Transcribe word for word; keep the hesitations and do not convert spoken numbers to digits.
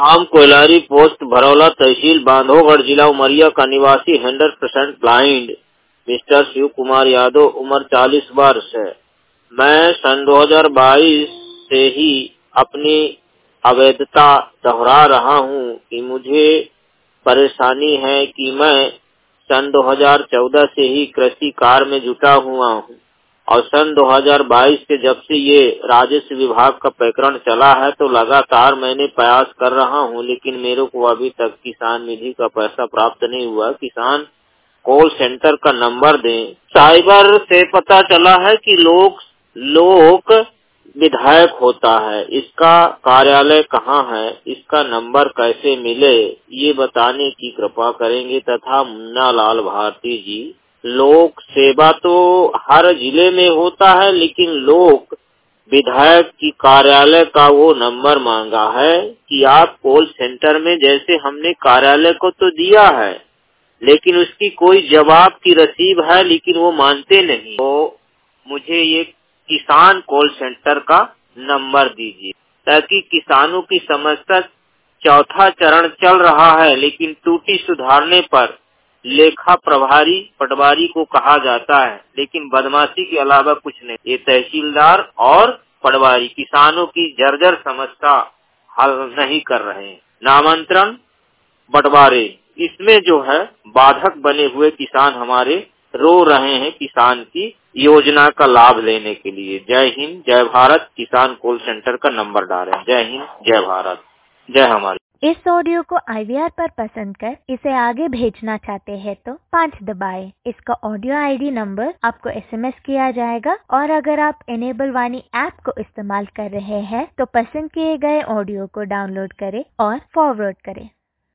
आम कोयलारी पोस्ट भरौला तहसील बांधवगढ़ जिला उमरिया का निवासी hundred percent blind mister Shiv Kumar Yadav, उम्र चालीस वर्ष है। मैं सन दो हज़ार बाईस से ही अपनी अवैधता दोहरा रहा हूँ कि मुझे परेशानी है कि मैं सन दो हज़ार चौदह से ही कृषि कार्य में जुटा हुआ हूँ और सन दो हज़ार बाईस से जब से ये राजस्व विभाग का प्रकरण चला है तो लगातार मैंने प्रयास कर रहा हूँ, लेकिन मेरे को अभी तक किसान निधि का पैसा प्राप्त नहीं हुआ। किसान कॉल सेंटर का नंबर दें। साइबर से पता चला है कि लोक लोक विधायक होता है, इसका कार्यालय कहाँ है, इसका नंबर कैसे मिले, ये बताने की कृपा करेंगे। तथा मुन्ना लाल भारती जी, लोक सेवा तो हर जिले में होता है, लेकिन लोक विधायक की कार्यालय का वो नंबर मांगा है कि आप कॉल सेंटर में, जैसे हमने कार्यालय को तो दिया है लेकिन उसकी कोई जवाब की रसीद है लेकिन वो मानते नहीं, तो मुझे ये किसान कॉल सेंटर का नंबर दीजिए ताकि किसानों की समस्या चौथा चरण चल रहा है, लेकिन त्रुटि सुधारने पर लेखा प्रभारी पटवारी को कहा जाता है, लेकिन बदमाशी के अलावा कुछ नहीं। ये तहसीलदार और पटवारी किसानों की जर्जर समस्या हल नहीं कर रहे हैं। नामांतरण बंटवारे, इसमें जो है बाधक बने हुए किसान हमारे रो रहे हैं किसान की योजना का लाभ लेने के लिए। जय हिंद, जय भारत। किसान कॉल सेंटर का नंबर डालें। जय हिंद, जय भारत, जय हमारी। इस ऑडियो को आई वी आर पर पसंद कर इसे आगे भेजना चाहते हैं तो पाँच दबाएं। इसका ऑडियो आई डी नंबर आपको एस एम एस किया जाएगा और अगर आप इनेबल वाणी ऐप को इस्तेमाल कर रहे हैं तो पसंद किए गए ऑडियो को डाउनलोड करें और फॉरवर्ड करें।